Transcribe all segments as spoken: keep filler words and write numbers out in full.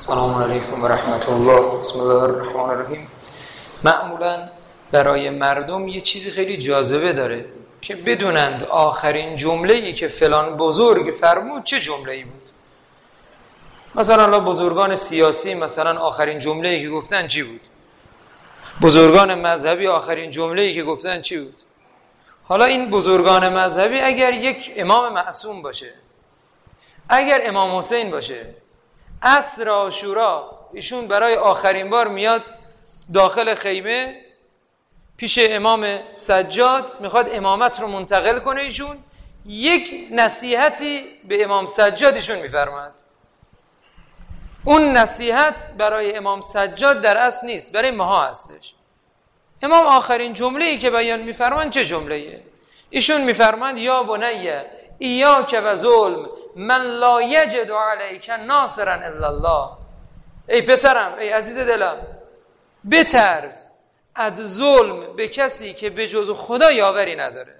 سلام علیکم و رحمت الله. بسم الله الرحمن الرحیم. معمولا برای مردم یه چیزی خیلی جاذبه داره که بدونند آخرین جمله‌ای که فلان بزرگ فرمود چه جمله‌ای بود. مثلا الله بزرگان سیاسی مثلا آخرین جمله‌ای که گفتن چی بود؟ بزرگان مذهبی آخرین جمله‌ای که گفتن چی بود؟ حالا این بزرگان مذهبی اگر یک امام معصوم باشه، اگر امام حسین باشه، عصر عاشورا ایشون برای آخرین بار میاد داخل خیمه پیش امام سجاد، میخواد امامت رو منتقل کنه، ایشون یک نصیحتی به امام سجاد ایشون میفرماند. اون نصیحت برای امام سجاد در اصل نیست، برای ماها هستش. امام آخرین جمله‌ای که بیان میفرماند چه جمله‌ایه؟ ایشون میفرماند یا بنیه ایاک و ظلم من لا یجد علیک ناصرا الا الله. ای پسرم، ای عزیز دلم، بترس از ظلم به کسی که به جز خدا یاوری نداره.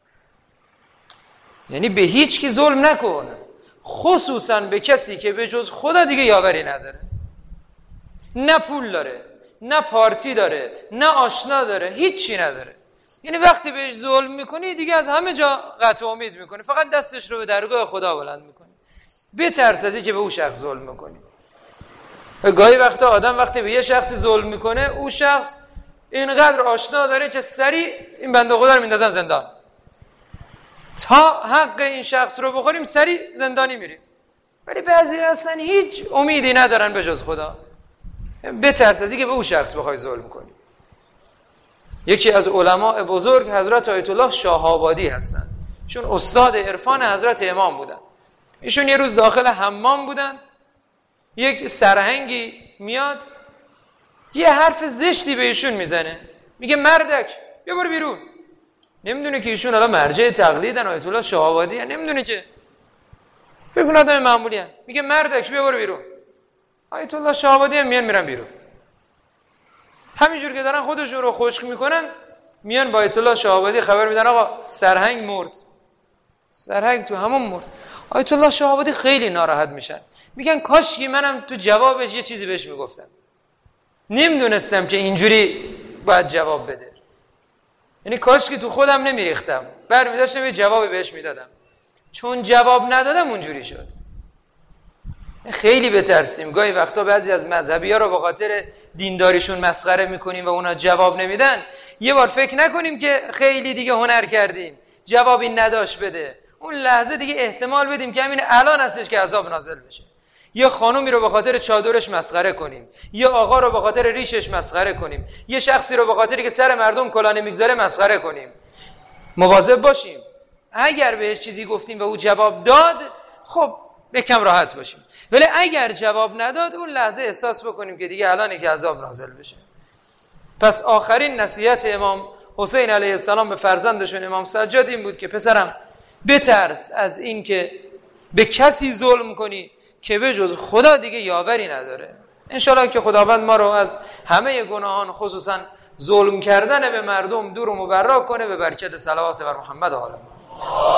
یعنی به هیچ کی ظلم نکن، خصوصا به کسی که به جز خدا دیگه یاوری نداره. نه پول داره، نه پارتی داره، نه آشنا داره، هیچی نداره. یعنی وقتی بهش ظلم میکنی دیگه از همه جا قطع امید میکنی، فقط دستش رو به درگاه خدا بلند میکنی. بترس از اینکه به اون شخص ظلم میکنی. گاهی وقتا آدم وقتی به یه شخصی ظلم میکنه، اون شخص اینقدر آشنا داره که سریع این بنده خدا رو میندازن زندان. تا حق این شخص رو بخوریم سریع زندانی میریم. ولی بعضی اصلا هیچ امیدی ندارن به جز خدا. بترس از اینکه به اون شخص بخوای ظلم کنی. یکی از علماء بزرگ حضرت آیت الله شاهآبادی هستن. ایشون استاد عرفان حضرت امام بودن. ایشون یه روز داخل حمام بودن، یک سرهنگی میاد یه حرف زشتی به ایشون میزنه، میگه مردک بیا برو بیرون. نمیدونه که ایشون الان مرجع تقلیدن، آیت الله شاهآبادی، نمیدونه که فکر کنه آدم معمولی ان. میگه مردک بیا برو بیرون. آیت الله شاهآبادی هم میان میرن بیرون. همینجور که دارن خودشون رو خشک میکنن، میان با آیت الله شاهآبادی خبر میدن آقا سرهنگ مرد. سرهنگ تو همون مرد. آیت الله شاهآبادی خیلی ناراحت میشن، میگن کاشکی منم تو جوابش یه چیزی بهش میگفتم، نمیدونستم که اینجوری باید جواب بده. یعنی کاشکی تو خودم نمیریختم، برمی داشتم یه جوابی بهش میدادم. چون جواب ندادم اونجوری شد. خیلی بترسیم. گاهی وقتا بعضی از مذهبی ها رو به خاطر دینداریشون مسخره میکنیم و اونا جواب نمیدن. یه بار فکر نکنیم که خیلی دیگه هنر کردیم، جوابی نداشت بده. اون لحظه دیگه احتمال بدیم که همین الان هستش که عذاب نازل بشه. یه خانومی رو به خاطر چادرش مسخره کنیم، یه آقا رو به خاطر ریشش مسخره کنیم، یه شخصی رو به خاطر که سر مردم کلاه نمیگذاره مسخره کنیم. مواظب باشیم. اگر بهش چیزی گفتیم و او جواب داد، خب یکم راحت باشیم. ولی اگر جواب نداد، اون لحظه احساس بکنیم که دیگه الانه که عذاب نازل بشه. پس آخرین نصیحت امام حسین علیه السلام به فرزندشون امام سجاد این بود که پسرم بترس از این که به کسی ظلم کنی که به جز خدا دیگه یاوری نداره. انشالله که خداوند ما رو از همه گناهان، خصوصا ظلم کردن به مردم، دور و مبرا کنه به برکت صلوات بر محمد و آل محمد.